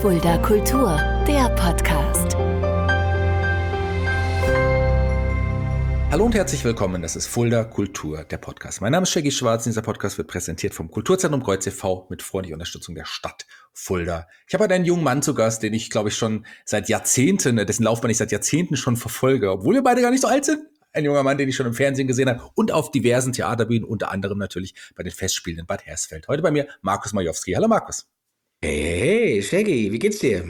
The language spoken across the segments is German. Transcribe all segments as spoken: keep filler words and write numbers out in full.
Fulda Kultur, der Podcast. Hallo und herzlich willkommen, das ist Fulda Kultur, der Podcast. Mein Name ist Shaggy Schwarz und dieser Podcast wird präsentiert vom Kulturzentrum Kreuz e V mit freundlicher Unterstützung der Stadt Fulda. Ich habe heute einen jungen Mann zu Gast, den ich, glaube ich, schon seit Jahrzehnten, dessen Laufbahn ich seit Jahrzehnten schon verfolge, obwohl wir beide gar nicht so alt sind. Ein junger Mann, den ich schon im Fernsehen gesehen habe und auf diversen Theaterbühnen, unter anderem natürlich bei den Festspielen in Bad Hersfeld. Heute bei mir Markus Majowski. Hallo Markus. Hey, hey, Shaggy, wie geht's dir?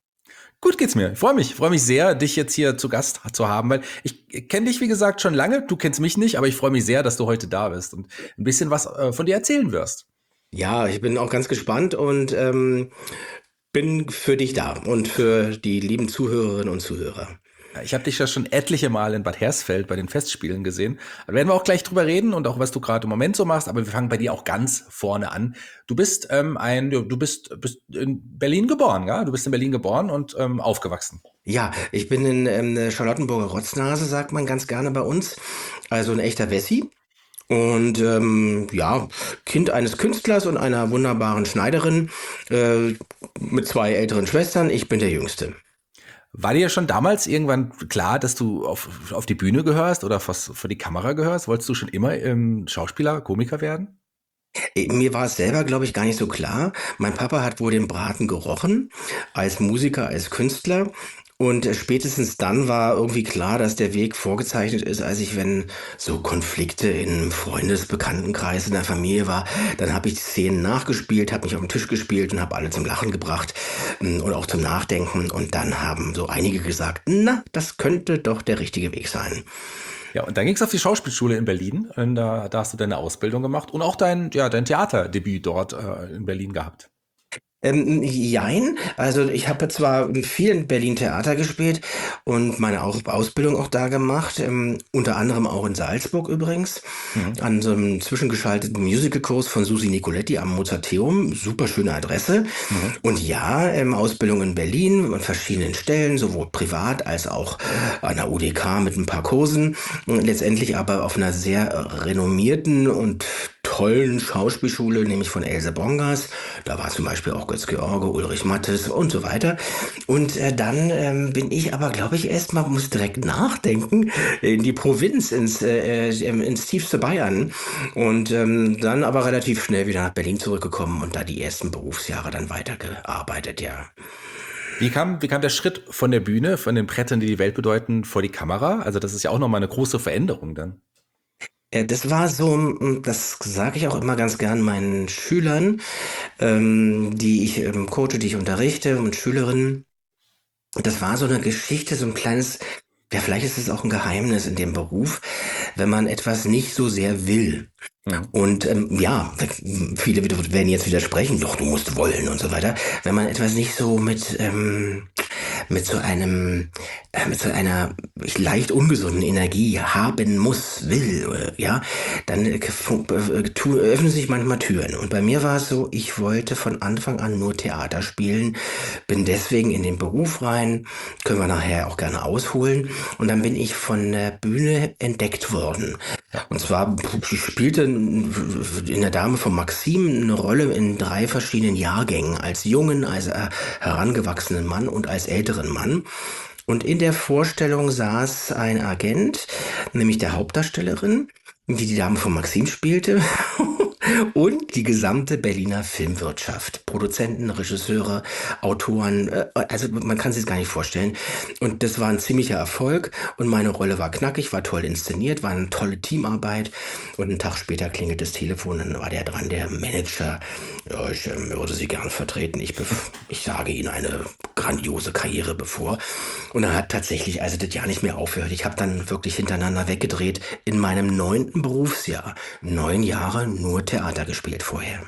Gut geht's mir. Ich freue mich. Ich freue mich sehr, dich jetzt hier zu Gast zu haben, weil ich kenne dich, wie gesagt, schon lange. Du kennst mich nicht, aber ich freue mich sehr, dass du heute da bist und ein bisschen was äh, von dir erzählen wirst. Ja, ich bin auch ganz gespannt und ähm, bin für dich da und für die lieben Zuhörerinnen und Zuhörer. Ich habe dich ja schon etliche Mal in Bad Hersfeld bei den Festspielen gesehen. Da werden wir auch gleich drüber reden und auch, was du gerade im Moment so machst. Aber wir fangen bei dir auch ganz vorne an. Du bist ähm, ein, du bist, bist in Berlin geboren, ja? Du bist in Berlin geboren und ähm, aufgewachsen. Ja, ich bin in ähm, Charlottenburger Rotznase, sagt man ganz gerne bei uns. Also ein echter Wessi. Und ähm, ja, Kind eines Künstlers und einer wunderbaren Schneiderin äh, mit zwei älteren Schwestern. Ich bin der Jüngste. War dir schon damals irgendwann klar, dass du auf, auf die Bühne gehörst oder was vor die Kamera gehörst? Wolltest du schon immer ähm, Schauspieler, Komiker werden? Äh, Mir war es selber, glaube ich, gar nicht so klar. Mein Papa hat wohl den Braten gerochen, als Musiker, als Künstler. Und äh, spätestens dann war irgendwie klar, dass der Weg vorgezeichnet ist, als ich, wenn so Konflikte im Freundesbekanntenkreis in der Familie war, dann habe ich die Szenen nachgespielt, habe mich auf den Tisch gespielt und habe alle zum Lachen gebracht mm, und auch zum Nachdenken. Und dann haben so einige gesagt, na, das könnte doch der richtige Weg sein. Ja, und dann ging's auf die Schauspielschule in Berlin. Und da, da hast du deine Ausbildung gemacht und auch dein, ja, dein Theaterdebüt dort äh, in Berlin gehabt. Ähm, jein, also ich habe zwar in vielen Berlin Theater gespielt und meine Au- Ausbildung auch da gemacht, ähm, unter anderem auch in Salzburg übrigens, Mhm. an so einem zwischengeschalteten Musicalkurs von Susi Nicoletti am Mozarteum, super schöne Adresse. Mhm. Und ja, ähm, Ausbildung in Berlin an verschiedenen Stellen, sowohl privat als auch an der U D K mit ein paar Kursen, letztendlich aber auf einer sehr äh, renommierten und tollen Schauspielschule, nämlich von Else Bongers. Da war zum Beispiel auch Götz-George, Ulrich Mattes und so weiter. Und äh, dann ähm, bin ich aber, glaube ich, erstmal, muss direkt nachdenken, in die Provinz, ins, äh, äh, ins tiefste Bayern. Und ähm, dann aber relativ schnell wieder nach Berlin zurückgekommen und da die ersten Berufsjahre dann weitergearbeitet, ja. Wie kam, wie kam der Schritt von der Bühne, von den Brettern, die die Welt bedeuten, vor die Kamera? Also das ist ja auch nochmal eine große Veränderung dann. Äh, Das war so, mm, das sage ich auch immer ganz gern meinen Schülern, ähm, die ich ähm, coache, die ich unterrichte und Schülerinnen. Das war so eine Geschichte, so ein kleines, ja, vielleicht ist es auch ein Geheimnis in dem Beruf, wenn man etwas nicht so sehr will. Mhm. Und ähm, ja, viele wieder- werden jetzt widersprechen, doch, du musst wollen und so weiter. Wenn man etwas nicht so mit, ähm, mit so einem, äh, mit so einer leicht ungesunden Energie haben muss, will, äh, ja, dann äh, fu- äh, tu, öffnen sich manchmal Türen. Und bei mir war es so, ich wollte von Anfang an nur Theater spielen, bin deswegen in den Beruf rein, können wir nachher auch gerne ausholen. Und dann bin ich von der Bühne entdeckt worden. Und zwar, ich spielte in der Dame von Maxim eine Rolle in drei verschiedenen Jahrgängen, als jungen, als äh, herangewachsenen Mann und als älteren Mann. Und in der Vorstellung saß ein Agent, nämlich der Hauptdarstellerin, die die Dame von Maxim spielte, und die gesamte Berliner Filmwirtschaft. Produzenten, Regisseure, Autoren, äh, also man kann sich das gar nicht vorstellen. Und das war ein ziemlicher Erfolg und meine Rolle war knackig, war toll inszeniert, war eine tolle Teamarbeit. Und einen Tag später klingelt das Telefon, dann war der dran, der Manager. Ja, ich ähm, würde Sie gern vertreten. Ich, bef- ich sage Ihnen eine grandiose Karriere bevor. Und er hat tatsächlich also das Jahr nicht mehr aufgehört. Ich habe dann wirklich hintereinander weggedreht in meinem neunten Berufsjahr. Neun Jahre nur Theater gespielt vorher.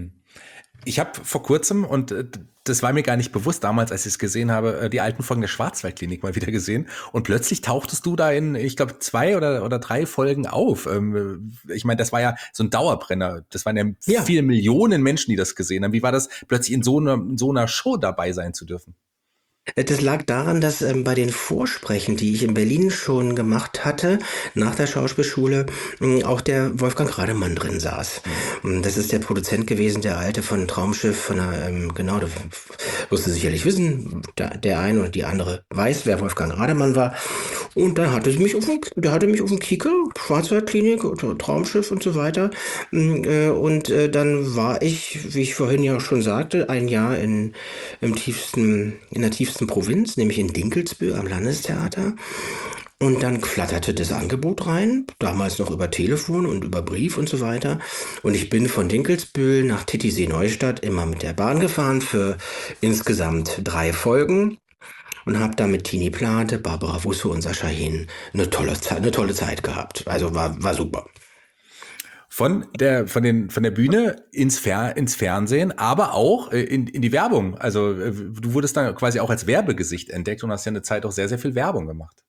Ich habe vor kurzem, und äh, das war mir gar nicht bewusst damals, als ich es gesehen habe, äh, die alten Folgen der Schwarzwaldklinik mal wieder gesehen. Und plötzlich tauchtest du da in, ich glaube, zwei oder, oder drei Folgen auf. Ähm, ich meine, das war ja so ein Dauerbrenner. Das waren ja, Ja. viele Millionen Menschen, die das gesehen haben. Wie war das, plötzlich in so einer, in so einer Show dabei sein zu dürfen? Das lag daran, dass ähm, bei den Vorsprechen, die ich in Berlin schon gemacht hatte, nach der Schauspielschule, mh, auch der Wolfgang Rademann drin saß. Hm. Und das ist der Produzent gewesen, der alte von Traumschiff, von der, ähm, genau, das wirst du sicherlich wissen, der, der eine oder die andere weiß, wer Wolfgang Rademann war. Und da hatte mich auf dem, der hatte mich auf dem Kieker, Schwarzwaldklinik, oder Traumschiff und so weiter. Mm, äh, Und äh, dann war ich, wie ich vorhin ja schon sagte, ein Jahr in, im tiefsten, in der tiefsten Provinz, nämlich in Dinkelsbühl am Landestheater. Und dann flatterte das Angebot rein, damals noch über Telefon und über Brief und so weiter. Und ich bin von Dinkelsbühl nach Titisee-Neustadt immer mit der Bahn gefahren für insgesamt drei Folgen und habe da mit Tini Plate, Barbara Wusse und Sascha Hehn eine tolle Zeit, eine tolle Zeit gehabt. Also war, war super. Von der, von den, von der Bühne ins, Fer ins Fernsehen, aber auch äh, in, in die Werbung. Also äh, du wurdest dann quasi auch als Werbegesicht entdeckt und hast ja eine Zeit auch sehr, sehr viel Werbung gemacht.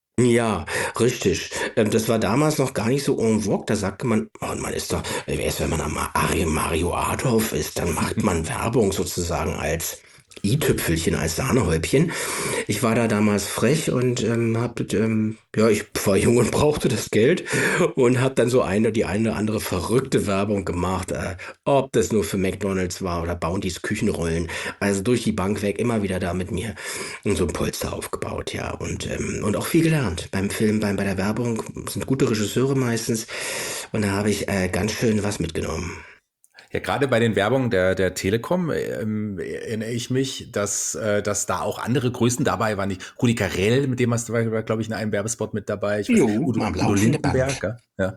Ja, richtig. Ähm, Das war damals noch gar nicht so en vogue. Da sagte man, oh, man ist doch, äh, erst wenn man am Ari- Mario Adolf ist, dann macht man Werbung sozusagen als i-Tüpfelchen, als Sahnehäubchen. Ich war da damals frech und ähm, hab, ähm, ja, ich war jung und brauchte das Geld und habe dann so eine, die eine oder andere verrückte Werbung gemacht, äh, ob das nur für McDonald's war oder Bounty's Küchenrollen. Also durch die Bank weg, immer wieder da mit mir und so ein Polster aufgebaut, ja. Und, ähm, und auch viel gelernt beim Film, beim, bei der Werbung. Sind gute Regisseure meistens. Und da habe ich äh, ganz schön was mitgenommen. Ja, gerade bei den Werbungen der, der Telekom ähm, erinnere ich mich, dass, äh, dass da auch andere Größen dabei waren. Nicht Rudi Carrell, mit dem hast du, glaube ich, in einem Werbespot mit dabei. Ich weiß, Jo, Udo, am Udo laufenden Lindenberg, Band. ja. Ja.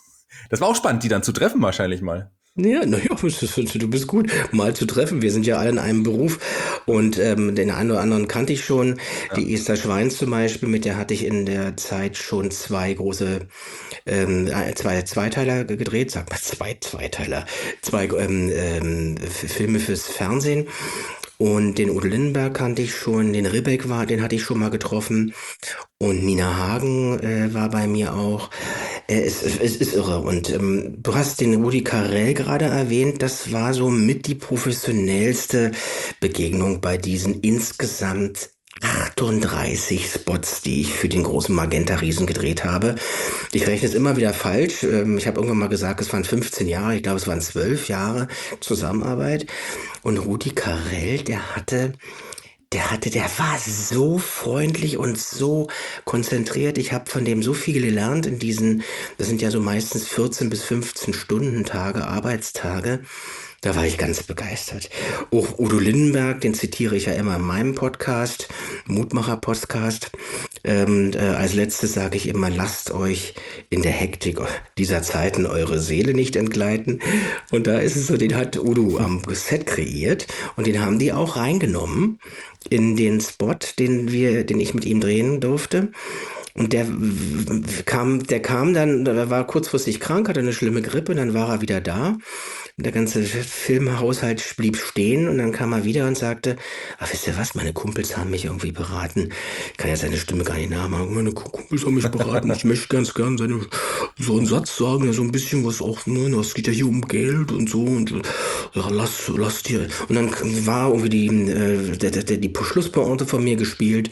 Das war auch spannend, die dann zu treffen wahrscheinlich mal. Ja, naja, du bist gut, mal zu treffen. Wir sind ja alle in einem Beruf und ähm, den einen oder anderen kannte ich schon. Ja. Die Esther Schweins zum Beispiel, mit der hatte ich in der Zeit schon zwei große, ähm, äh, zwei Zweiteiler ge- gedreht, sag mal zwei Zweiteiler, zwei ähm, ähm, F- Filme fürs Fernsehen. Und den Udo Lindenberg kannte ich schon, den Ribbeck war, den hatte ich schon mal getroffen. Und Nina Hagen äh, war bei mir auch. Äh, es, es ist irre. Und ähm, du hast den Rudi Carrell gerade erwähnt. Das war so mit die professionellste Begegnung bei diesen insgesamt achtunddreißig Spots, die ich für den großen Magenta-Riesen gedreht habe. Ich rechne es immer wieder falsch. Ähm, Ich habe irgendwann mal gesagt, es waren fünfzehn Jahre. Ich glaube, es waren zwölf Jahre Zusammenarbeit. Und Rudi Carrell, der hatte der hatte, der war so freundlich und so konzentriert. Ich habe von dem so viel gelernt in diesen, das sind ja so meistens vierzehn bis fünfzehn Stunden Tage, Arbeitstage. Da war ich ganz begeistert. Auch Udo Lindenberg, den zitiere ich ja immer in meinem Podcast, Mutmacher-Podcast. Ähm, äh, als letztes sage ich immer, lasst euch in der Hektik dieser Zeiten eure Seele nicht entgleiten. Und da ist es so, den hat Udo am Set kreiert und den haben die auch reingenommen in den Spot, den wir, den ich mit ihm drehen durfte. Und der w- w- kam, der kam dann, der war kurzfristig krank, hatte eine schlimme Grippe, dann war er wieder da. Und der ganze Filmhaushalt blieb stehen und dann kam er wieder und sagte, ach, wisst ihr was, meine Kumpels haben mich irgendwie beraten. Ich kann ja seine Stimme gar nicht nachmachen. Meine Kumpels haben mich beraten. Ich möchte ganz gern seine, so einen Satz sagen, ja, so ein bisschen was auch, ne, es geht ja hier um Geld und so und ja, lass, lass dir. Und dann war irgendwie die, äh, der, der, der, die Schlusspointe von mir gespielt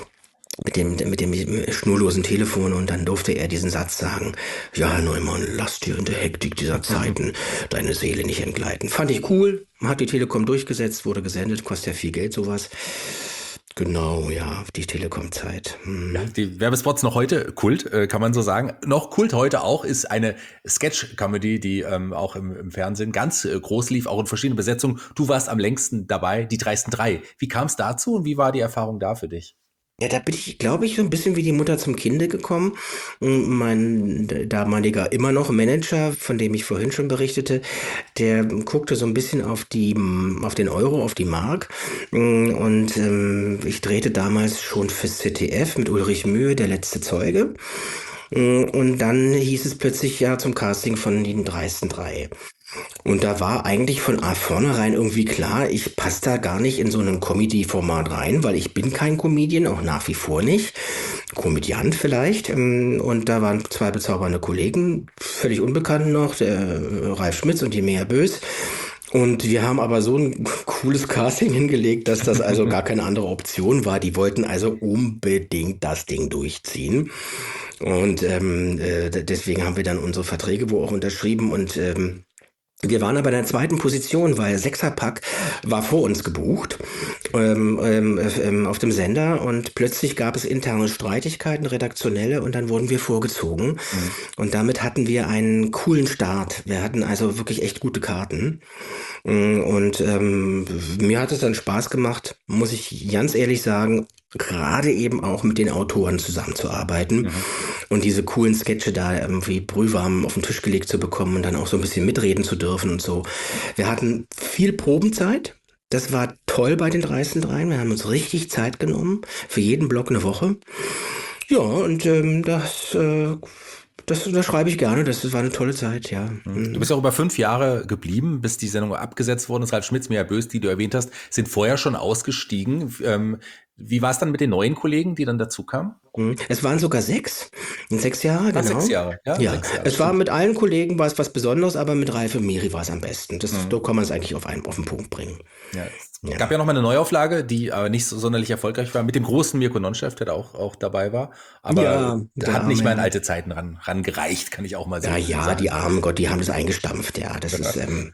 mit dem, mit dem schnurlosen Telefon und dann durfte er diesen Satz sagen, ja, Herr Neumann, lass dir in der Hektik dieser Zeiten deine Seele nicht entgleiten. Fand ich cool, hat die Telekom durchgesetzt, wurde gesendet, kostet ja viel Geld sowas. Genau, ja, die Telekom-Zeit. Hm. Die Werbespots noch heute Kult, äh, kann man so sagen. Noch Kult heute auch ist eine Sketch-Comedy, die ähm, auch im, im Fernsehen ganz äh, groß lief, auch in verschiedenen Besetzungen. Du warst am längsten dabei, die dreisten drei. Wie kam es dazu und wie war die Erfahrung da für dich? Ja, da bin ich, glaube ich, so ein bisschen wie die Mutter zum Kinde gekommen. Mm, Mein d- damaliger immer noch Manager, von dem ich vorhin schon berichtete, der guckte so ein bisschen auf die, mm, auf den Euro, auf die Mark. Mm, Und ähm, ich drehte damals schon fürs Z D F mit Ulrich Mühe, der letzte Zeuge. Mm, Und dann hieß es plötzlich ja zum Casting von den dreisten drei. Und da war eigentlich von a- vornherein irgendwie klar, ich passe da gar nicht in so ein Comedy-Format rein, weil ich bin kein Comedian, auch nach wie vor nicht. Komödiant vielleicht. ähm, Und da waren zwei bezaubernde Kollegen, völlig unbekannt noch, der äh, Ralf Schmitz und die Mea Bös. Und wir haben aber so ein cooles Casting hingelegt, dass das also gar keine andere Option war. Die wollten also unbedingt das Ding durchziehen. Und ähm, äh, deswegen haben wir dann unsere Verträge wo auch unterschrieben und ähm, wir waren aber in der zweiten Position, weil Sechserpack war vor uns gebucht ähm, ähm, ähm, auf dem Sender und plötzlich gab es interne Streitigkeiten, redaktionelle und dann wurden wir vorgezogen mhm. und damit hatten wir einen coolen Start. Wir hatten also wirklich echt gute Karten und ähm, mir hat es dann Spaß gemacht, muss ich ganz ehrlich sagen, gerade eben auch mit den Autoren zusammenzuarbeiten mhm. und diese coolen Sketche da irgendwie brühwarm auf den Tisch gelegt zu bekommen und dann auch so ein bisschen mitreden zu dürfen und so. Wir hatten viel Probenzeit. Das war toll bei den dreisten Dreien. Wir haben uns richtig Zeit genommen. Für jeden Block eine Woche. Ja, und ähm, das... Äh, Das unterschreibe ich gerne, das war eine tolle Zeit, ja. Du bist auch über fünf Jahre geblieben, bis die Sendung abgesetzt worden ist. Ralf Schmitz, Mia Bös, die du erwähnt hast, sind vorher schon ausgestiegen. Ähm, wie war es dann mit den neuen Kollegen, die dann dazu kamen? Es waren sogar sechs, sechs Jahre, ah, genau. Sechs Jahre, ja. ja. Sechs Jahre, es war mit allen Kollegen war es was Besonderes, aber mit Ralf und Miri war es am besten. Das, mhm. Da kann man es eigentlich auf einen, auf den Punkt bringen. Ja, es ja. gab ja noch mal eine Neuauflage, die aber nicht so sonderlich erfolgreich war, mit dem großen Mirko Nonchef, der da auch, auch dabei war. Aber ja, der hat nicht mal in alte Zeiten ran, rangereicht, kann ich auch mal sagen. Ja, ja, die armen Gott, die haben das eingestampft, ja. Das ist ähm,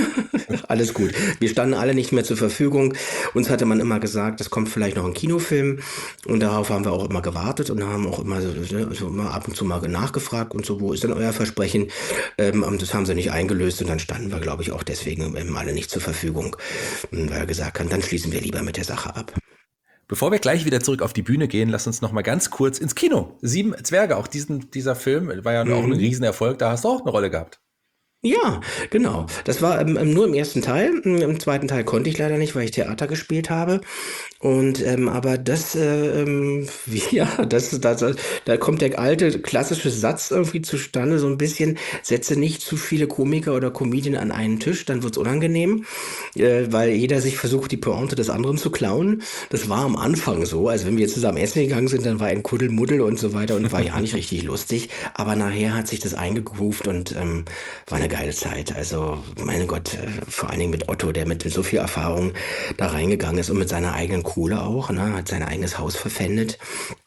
alles gut. Wir standen alle nicht mehr zur Verfügung. Uns hatte man immer gesagt, es kommt vielleicht noch ein Kinofilm. Und darauf haben wir auch immer gewartet und haben auch immer, so, so immer ab und zu mal nachgefragt und so, wo ist denn euer Versprechen? Ähm, das haben sie nicht eingelöst und dann standen wir, glaube ich, auch deswegen ähm, alle nicht zur Verfügung, weil wir gesagt haben, dann schließen wir lieber mit der Sache ab. Bevor wir gleich wieder zurück auf die Bühne gehen, lass uns noch mal ganz kurz ins Kino. Sieben Zwerge, auch diesen, dieser Film war ja mhm. auch ein Riesenerfolg, da hast du auch eine Rolle gehabt. Ja, genau. Das war ähm, nur im ersten Teil. Im zweiten Teil konnte ich leider nicht, weil ich Theater gespielt habe. Und ähm, aber das, äh, ähm, ja, das, das, da kommt der alte klassische Satz irgendwie zustande, so ein bisschen: Setze nicht zu viele Komiker oder Comedien an einen Tisch, dann wird's unangenehm, äh, weil jeder sich versucht, die Pointe des anderen zu klauen. Das war am Anfang so. Also wenn wir zusammen essen gegangen sind, dann war ein Kuddelmuddel und so weiter und war ja nicht richtig lustig. Aber nachher hat sich das eingegroovt und ähm, war eine geile Zeit. Also, meine Gott, äh, vor allen Dingen mit Otto, der mit so viel Erfahrung da reingegangen ist und mit seiner eigenen Kohle auch, ne, hat sein eigenes Haus verpfändet,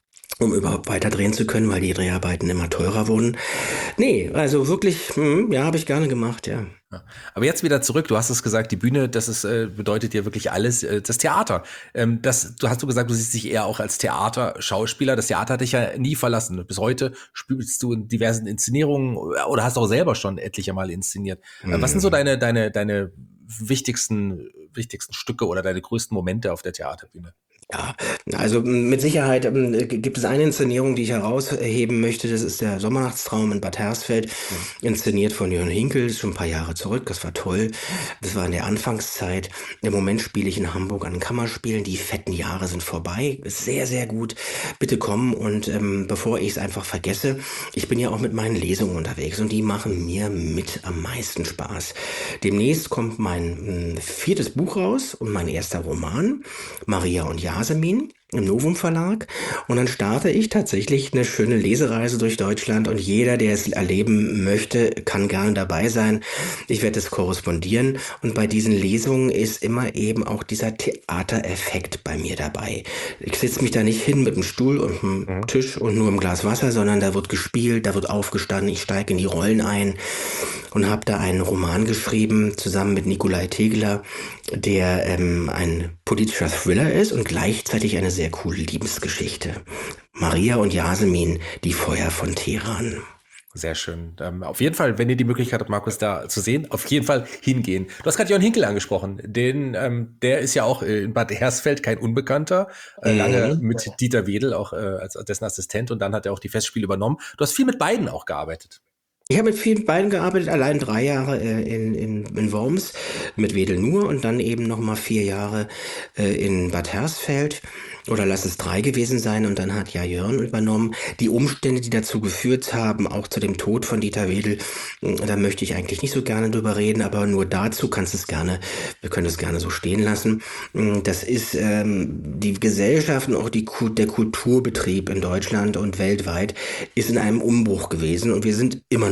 um überhaupt weiter drehen zu können, weil die Dreharbeiten immer teurer wurden. Nee, also wirklich, hm, ja, habe ich gerne gemacht, ja. Ja. Aber jetzt wieder zurück, du hast es gesagt, die Bühne, das ist, äh, bedeutet dir wirklich alles, äh, das Theater. Ähm, das, du hast du gesagt, du siehst dich eher auch als Theaterschauspieler. Das Theater hat dich ja nie verlassen. Bis heute spielst du in diversen Inszenierungen oder hast auch selber schon etliche Mal inszeniert. Mhm. Äh, was sind so deine, deine, deine wichtigsten, wichtigsten Stücke oder deine größten Momente auf der Theaterbühne? Ja, also mit Sicherheit ähm, gibt es eine Inszenierung, die ich herausheben möchte. Das ist der Sommernachtstraum in Bad Hersfeld, mhm. inszeniert von Jörn Hinkel. Das ist schon ein paar Jahre zurück. Das war toll. Das war in der Anfangszeit. Im Moment spiele ich in Hamburg an Kammerspielen. Die fetten Jahre sind vorbei. Ist sehr, sehr gut. Bitte kommen. Und ähm, bevor ich es einfach vergesse, ich bin ja auch mit meinen Lesungen unterwegs und die machen mir mit am meisten Spaß. Demnächst kommt mein mh, viertes Buch raus und mein erster Roman, Maria und Jasemin, im Novum Verlag, und dann starte ich tatsächlich eine schöne Lesereise durch Deutschland und jeder, der es erleben möchte, kann gerne dabei sein. Ich werde es korrespondieren und bei diesen Lesungen ist immer eben auch dieser Theatereffekt bei mir dabei. Ich sitze mich da nicht hin mit einem Stuhl und einem Tisch und nur einem Glas Wasser, sondern da wird gespielt, da wird aufgestanden, ich steige in die Rollen ein und habe da einen Roman geschrieben, zusammen mit Nikolai Tegler, der ähm, ein politischer Thriller ist und gleichzeitig eine sehr coole Liebesgeschichte. Maria und Yasemin, die Feuer von Teheran. Sehr schön. Ähm, auf jeden Fall, wenn ihr die Möglichkeit habt, Markus da zu sehen, auf jeden Fall hingehen. Du hast gerade Jörn Hinkel angesprochen. Den, ähm, der ist ja auch in Bad Hersfeld kein Unbekannter. Äh, lange mhm. mit Dieter Wedel, auch äh, als dessen Assistent. Und dann hat er auch die Festspiele übernommen. Du hast viel mit beiden auch gearbeitet. Ich habe mit vielen beiden gearbeitet, allein drei Jahre äh, in, in, in Worms mit Wedel nur und dann eben nochmal vier Jahre äh, in Bad Hersfeld. Oder lass es drei gewesen sein und dann hat ja Jörn übernommen. Die Umstände, die dazu geführt haben, auch zu dem Tod von Dieter Wedel, da möchte ich eigentlich nicht so gerne drüber reden, aber nur dazu kannst du es gerne, wir können es gerne so stehen lassen. Das ist ähm, die Gesellschaft und auch die, der Kulturbetrieb in Deutschland und weltweit ist in einem Umbruch gewesen und wir sind immer noch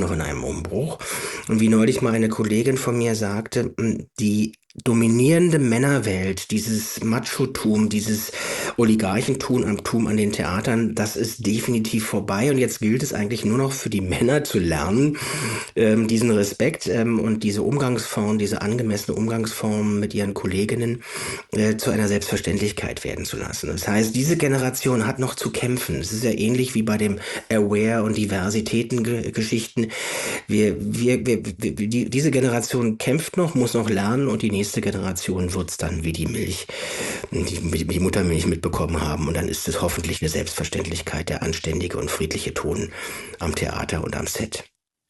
noch in einem Umbruch. Und wie neulich mal eine Kollegin von mir sagte, die dominierende Männerwelt, dieses Machotum, dieses Oligarchentum am Tum an den Theatern, das ist definitiv vorbei. Und jetzt gilt es eigentlich nur noch für die Männer zu lernen, ähm, diesen Respekt ähm, und diese Umgangsform, diese angemessene Umgangsform mit ihren Kolleginnen äh, zu einer Selbstverständlichkeit werden zu lassen. Das heißt, diese Generation hat noch zu kämpfen. Es ist ja ähnlich wie bei dem Aware- und Diversitäten-Geschichten. Wir, wir, wir, wir, die, diese Generation kämpft noch, muss noch lernen und die nächste Generation wird es dann wie die Milch, die, die Muttermilch mitbekommen haben. Und dann ist es hoffentlich eine Selbstverständlichkeit, der anständige und friedliche Ton am Theater und am Set.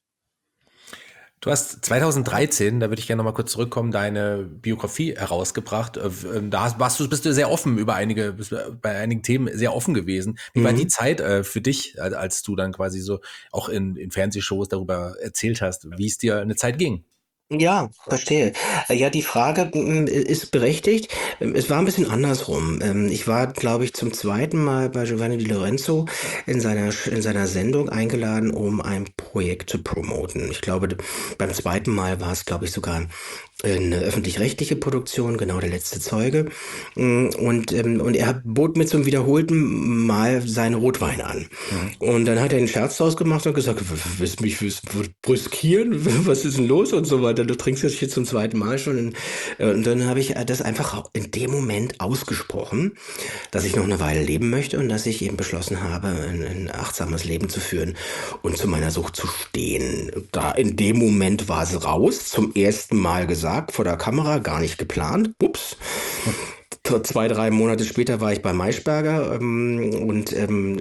Du hast zweitausenddreizehn, da würde ich gerne noch mal kurz zurückkommen, deine Biografie herausgebracht. Da warst du, bist du sehr offen über einige, bist bei einigen Themen sehr offen gewesen. Wie mhm. war die Zeit äh, für dich, als du dann quasi so auch in, in Fernsehshows darüber erzählt hast, wie es dir eine Zeit ging? Ja, verstehe. Ja, die Frage mm, ist berechtigt. Es war ein bisschen andersrum. Ähm, Ich war, glaube ich, zum zweiten Mal bei Giovanni Di Lorenzo in seiner, in seiner Sendung eingeladen, um ein Projekt zu promoten. Ich glaube, beim zweiten Mal war es, glaube ich, sogar eine öffentlich-rechtliche Produktion, genau der letzte Zeuge. Mm, Und, ähm, und er bot mir zum wiederholten Mal seine Rotweine an. Mhm. Und dann hat er einen Scherz draus gemacht und gesagt, willst du mich brüskieren? Was ist denn los? Und so weiter. Du trinkst jetzt hier zum zweiten Mal schon. Und dann habe ich das einfach in dem Moment ausgesprochen, dass ich noch eine Weile leben möchte und dass ich eben beschlossen habe, ein, ein achtsames Leben zu führen und zu meiner Sucht zu stehen. Da in dem Moment war es raus, zum ersten Mal gesagt, vor der Kamera, gar nicht geplant. Ups. Zwei, drei Monate später war ich bei Maischberger ähm, und ähm,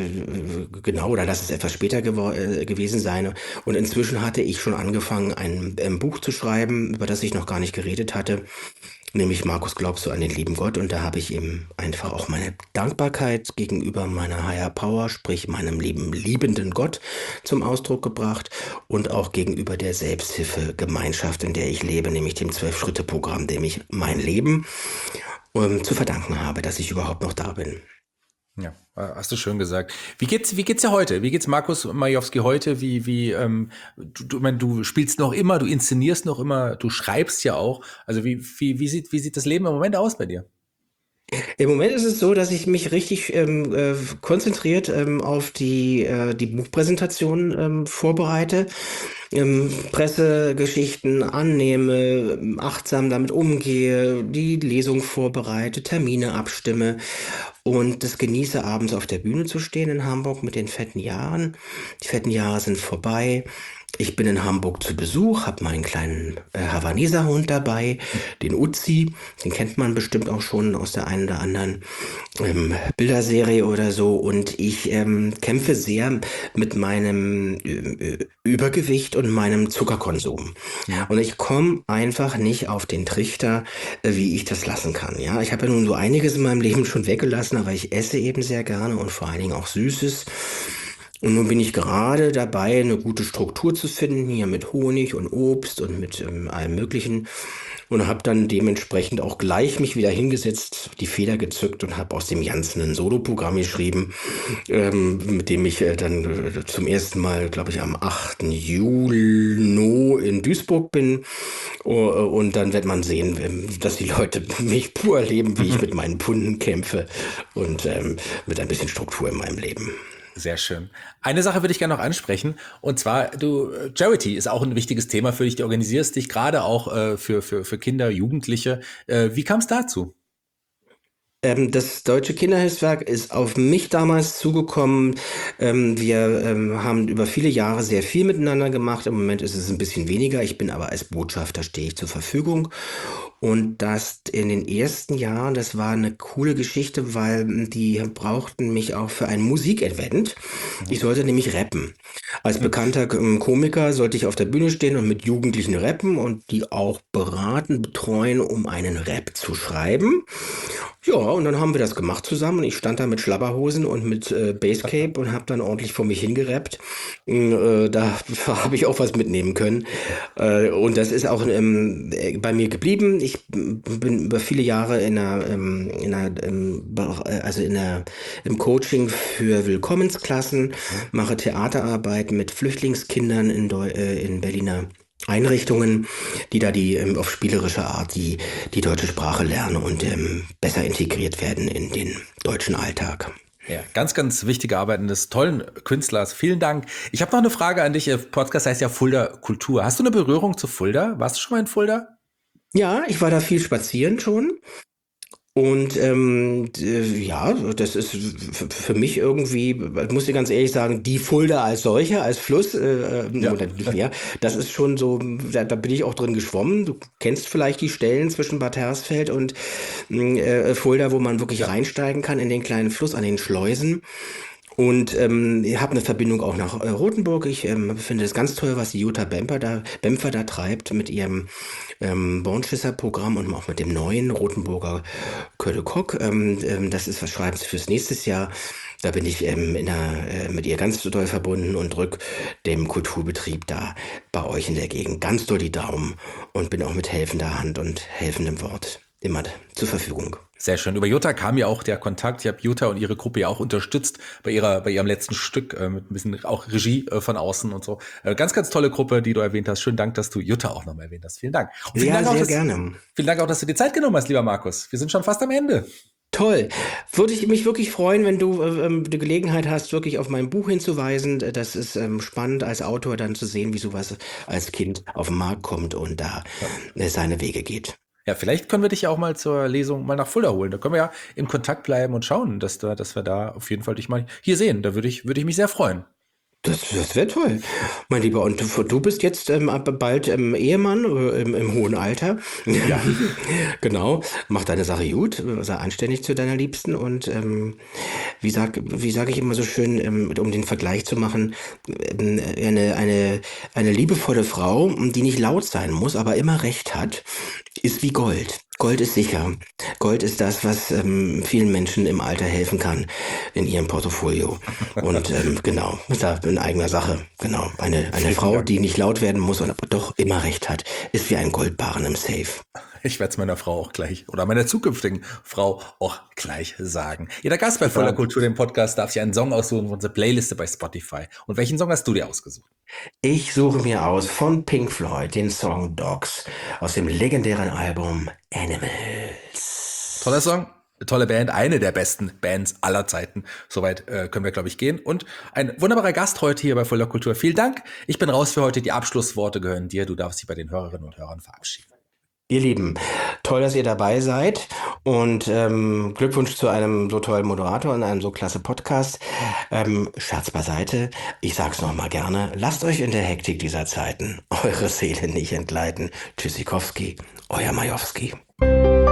äh, genau, oder lass es etwas später gewo- äh, gewesen sein. Und inzwischen hatte ich schon angefangen, ein, ein Buch zu schreiben, über das ich noch gar nicht geredet hatte, nämlich Markus, glaubst du an den lieben Gott? Und da habe ich eben einfach auch meine Dankbarkeit gegenüber meiner Higher Power, sprich meinem lieben, liebenden Gott zum Ausdruck gebracht und auch gegenüber der Selbsthilfegemeinschaft, in der ich lebe, nämlich dem Zwölf-Schritte-Programm, dem ich mein Leben um, zu verdanken habe, dass ich überhaupt noch da bin. Ja, hast du schön gesagt. Wie geht's, wie geht's dir heute? Wie geht's Markus Majewski heute? Wie, wie, ähm, du, du, ich mein, du spielst noch immer, du inszenierst noch immer, du schreibst ja auch. Also wie, wie, wie sieht, wie sieht das Leben im Moment aus bei dir? Im Moment ist es so, dass ich mich richtig ähm, äh, konzentriert ähm, auf die, äh, die Buchpräsentation ähm, vorbereite, ähm, Pressegeschichten annehme, ähm, achtsam damit umgehe, die Lesung vorbereite, Termine abstimme und das genieße, abends auf der Bühne zu stehen in Hamburg mit den fetten Jahren. Die fetten Jahre sind vorbei. Ich bin in Hamburg zu Besuch, habe meinen kleinen äh, Havaneser-Hund dabei, den Uzi. Den kennt man bestimmt auch schon aus der einen oder anderen ähm, Bilderserie oder so. Und ich ähm, kämpfe sehr mit meinem äh, Übergewicht und meinem Zuckerkonsum. Ja. Und ich komme einfach nicht auf den Trichter, äh, wie ich das lassen kann. Ja, ich habe ja nun so einiges in meinem Leben schon weggelassen, aber ich esse eben sehr gerne und vor allen Dingen auch Süßes. Und nun bin ich gerade dabei, eine gute Struktur zu finden, hier mit Honig und Obst und mit ähm, allem Möglichen. Und habe dann dementsprechend auch gleich mich wieder hingesetzt, die Feder gezückt und habe aus dem Ganzen ein Soloprogramm geschrieben, ähm, mit dem ich äh, dann äh, zum ersten Mal, glaube ich, am achten Juli in Duisburg bin. Uh, und dann wird man sehen, ähm, dass die Leute mich pur erleben, wie ich mit meinen Punden kämpfe und ähm, mit ein bisschen Struktur in meinem Leben. Sehr schön. Eine Sache würde ich gerne noch ansprechen, und zwar, du, Charity ist auch ein wichtiges Thema für dich. Du organisierst dich gerade auch äh, für, für, für Kinder, Jugendliche. Äh, wie kam es dazu? Ähm, das Deutsche Kinderhilfswerk ist auf mich damals zugekommen. Ähm, wir ähm, haben über viele Jahre sehr viel miteinander gemacht. Im Moment ist es ein bisschen weniger. Ich bin aber als Botschafter, stehe ich zur Verfügung. Und das in den ersten Jahren, das war eine coole Geschichte, weil die brauchten mich auch für ein Musikevent. Ich sollte nämlich rappen. Als bekannter Komiker sollte ich auf der Bühne stehen und mit Jugendlichen rappen und die auch beraten, betreuen, um einen Rap zu schreiben. Ja, und dann haben wir das gemacht zusammen. Ich stand da mit Schlabberhosen und mit äh, Basecape und habe dann ordentlich vor mich hingerappt. Mm, Äh, da habe ich auch was mitnehmen können. Äh, und das ist auch ähm, äh, bei mir geblieben. Ich m, bin über viele Jahre in einer, ähm, in einer ähm, Bere- äh, also in einer, im Coaching für Willkommensklassen, mache Theaterarbeit mit Flüchtlingskindern in, Deu äh, in Berliner Einrichtungen, die da die ähm, auf spielerische Art die, die deutsche Sprache lernen und ähm, besser integriert werden in den deutschen Alltag. Ja, ganz, ganz wichtige Arbeit eines tollen Künstlers. Vielen Dank. Ich habe noch eine Frage an dich. Ihr Podcast heißt ja Fulda Kultur. Hast du eine Berührung zu Fulda? Warst du schon mal in Fulda? Ja, ich war da viel spazieren schon. Und ähm, d- ja, das ist f- für mich irgendwie, ich muss dir ganz ehrlich sagen, die Fulda als solche, als Fluss, äh, äh, Ja. oder ja, das ist schon so, da, da bin ich auch drin geschwommen. Du kennst vielleicht die Stellen zwischen Bad Hersfeld und mh, äh, Fulda, wo man wirklich Ja. reinsteigen kann in den kleinen Fluss an den Schleusen. Und ähm, ich habe eine Verbindung auch nach äh, Rothenburg. Ich ähm, finde es ganz toll, was die Jutta Bemper da, Bempfer da treibt mit ihrem ähm, Bornschisser-Programm und auch mit dem neuen Rothenburger Kölle Kock. Ähm, ähm, das ist was schreiben sie fürs nächste Jahr. Da bin ich ähm, in der, äh, mit ihr ganz doll verbunden und drück dem Kulturbetrieb da bei euch in der Gegend ganz doll die Daumen und bin auch mit helfender Hand und helfendem Wort immer zur Verfügung. Sehr schön. Über Jutta kam ja auch der Kontakt. Ich habe Jutta und ihre Gruppe ja auch unterstützt bei ihrer, bei ihrem letzten Stück äh, mit ein bisschen auch Regie äh, von außen und so. Äh, ganz, ganz tolle Gruppe, die du erwähnt hast. Schönen Dank, dass du Jutta auch nochmal erwähnt hast. Vielen Dank. Und vielen Ja, Dank auch, sehr dass, gerne. vielen Dank auch, dass du dir Zeit genommen hast, lieber Markus. Wir sind schon fast am Ende. Toll. Würde ich mich wirklich freuen, wenn du äh, ähm, die Gelegenheit hast, wirklich auf mein Buch hinzuweisen. Äh, Das ist ähm, spannend als Autor dann zu sehen, wie sowas als Kind auf den Markt kommt und da äh, seine Wege geht. Ja, vielleicht können wir dich ja auch mal zur Lesung mal nach Fulda holen. Da können wir ja in Kontakt bleiben und schauen, dass, da, dass wir da auf jeden Fall dich mal hier sehen. Da würde ich, würde ich mich sehr freuen. Das, das wäre toll, mein Lieber. Und du, du bist jetzt ähm, ab- bald ähm, Ehemann äh, im, im hohen Alter. Ja. Genau. Mach deine Sache gut, sei anständig zu deiner Liebsten und ähm, wie sag, wie sage ich immer so schön, ähm, um den Vergleich zu machen, ähm, eine, eine, eine liebevolle Frau, die nicht laut sein muss, aber immer recht hat, ist wie Gold. Gold ist sicher. Gold ist das, was ähm, vielen Menschen im Alter helfen kann in ihrem Portfolio. Und ähm, genau, ist da in eigener Sache. Genau, eine, eine Frau, Dank. die nicht laut werden muss und aber doch immer recht hat, ist wie ein Goldbarren im Safe. Ich werde es meiner Frau auch gleich oder meiner zukünftigen Frau auch gleich sagen. Jeder Gast bei Voller Kultur, dem Podcast, darf sich einen Song aussuchen von unserer Playliste bei Spotify. Und welchen Song hast du dir ausgesucht? Ich suche mir aus von Pink Floyd den Song Dogs aus dem legendären Album Animals. Toller Song, tolle Band, eine der besten Bands aller Zeiten. Soweit äh, können wir, glaube ich, gehen. Und ein wunderbarer Gast heute hier bei Voller Kultur. Vielen Dank. Ich bin raus für heute. Die Abschlussworte gehören dir. Du darfst dich bei den Hörerinnen und Hörern verabschieden. Ihr Lieben, toll, dass ihr dabei seid und ähm, Glückwunsch zu einem so tollen Moderator und einem so klasse Podcast. Ähm, Scherz beiseite, ich sag's nochmal gerne, lasst euch in der Hektik dieser Zeiten eure Seele nicht entgleiten. Tschüssikowski, euer Majowski.